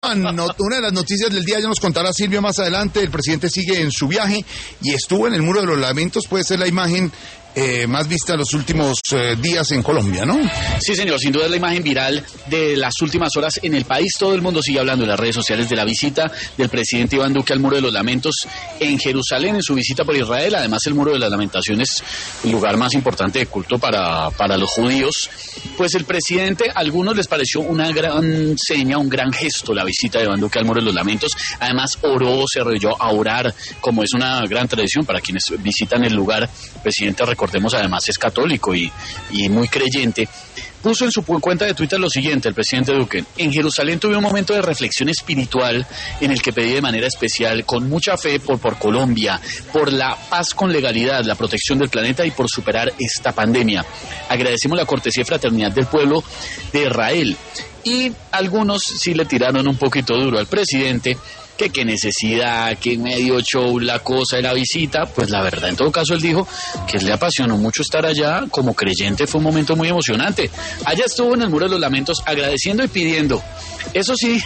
Una de las noticias del día ya nos contará Silvio más adelante. El presidente sigue en su viaje y estuvo en el Muro de los Lamentos. Puede ser la imagen más vista en los últimos días en Colombia, ¿no? Sí, señor, sin duda es la imagen viral de las últimas horas en el país. Todo el mundo sigue hablando en las redes sociales de la visita del presidente Iván Duque al Muro de los Lamentos en Jerusalén, en su visita por Israel. Además, el Muro de las Lamentaciones es el lugar más importante de culto para los judíos. Pues el presidente, a algunos les pareció una gran seña, un gran gesto la visita de Iván Duque al Muro de los Lamentos. Además, oró, se arrodilló a orar, como es una gran tradición para quienes visitan el lugar. El presidente, recordemos, además es católico y muy creyente. Puso en su cuenta de Twitter lo siguiente, el presidente Duque: en Jerusalén tuve un momento de reflexión espiritual en el que pedí de manera especial, con mucha fe, por Colombia, por la paz con legalidad, la protección del planeta y por superar esta pandemia. Agradecemos la cortesía y fraternidad del pueblo de Israel. Y algunos sí le tiraron un poquito duro al presidente, que qué necesidad, que medio show la cosa de la visita. Pues la verdad, en todo caso, él dijo que le apasionó mucho estar allá. Como creyente fue un momento muy emocionante. Allá estuvo en el Muro de los Lamentos agradeciendo y pidiendo. Eso sí,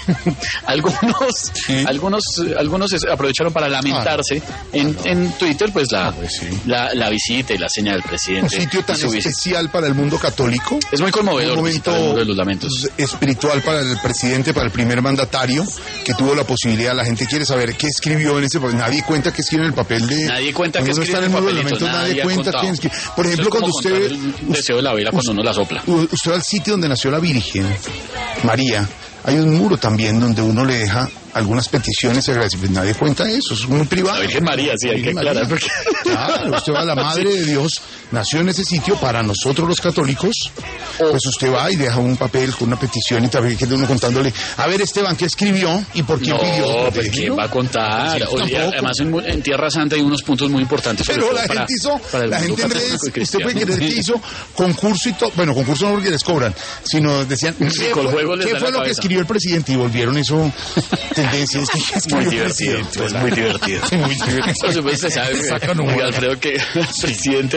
algunos aprovecharon para lamentarse en Twitter, pues la visita y la seña del presidente. Un sitio tan especial para el mundo católico. Es muy conmovedor. Un momento el Muro de los Lamentos espiritual para el presidente, para el primer mandatario, que tuvo la posibilidad. La gente quiere saber qué escribió en ese papel. Nadie cuenta qué escribe en el papel de... Nadie cuenta qué escribe en el papelito. Nadie cuenta quién escribe. Por ejemplo, cuando usted... El deseo de la vela cuando uno la sopla. Usted va al sitio donde nació la Virgen María. Hay un muro también donde uno le deja algunas peticiones y agradecimientos. Nadie cuenta eso, es muy privado. La Virgen María, sí, hay que aclarar. Porque... Claro, usted va a la Madre de Dios, nació en ese sitio. Para nosotros los católicos, pues usted va y deja un papel con una petición y también queda uno contándole, a ver, Esteban, ¿qué escribió y por qué pidió? No, pues ¿quién va a contar? Sí, oye, además en Tierra Santa hay unos puntos muy importantes. Pero la gente en redes, usted puede creer que hizo concurso y todo. Bueno, concurso no porque les cobran, sino decían, ¿qué fue lo que escribió el presidente? Y volvieron eso tendencias. Muy divertido, pues muy divertido. Muy divertido. Por supuesto, se sabe, Alfredo, que el presidente